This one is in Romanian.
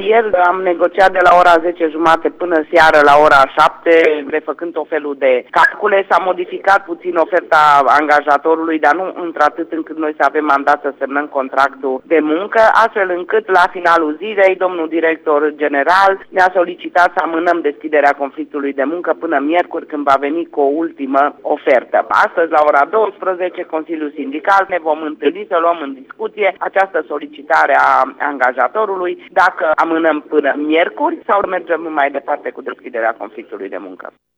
ieri am negociat de la ora 10:30 până seară la ora 7, refăcând tot felul de calcule. S-a modificat puțin oferta angajatorului, dar nu într-atât încât noi să avem mandat să semnăm contractul de muncă, astfel încât la finalul zilei domnul director general ne-a solicitat să amânăm deschiderea conflictului de muncă până miercuri, când va veni cu o ultimă ofertă. Astăzi la ora 12, Consiliul Sindical, ne vom întâlni să luăm în discuție această solicitare a angajatorului, dacă amânăm până miercuri sau mergem mai departe cu deschiderea conflictului de muncă.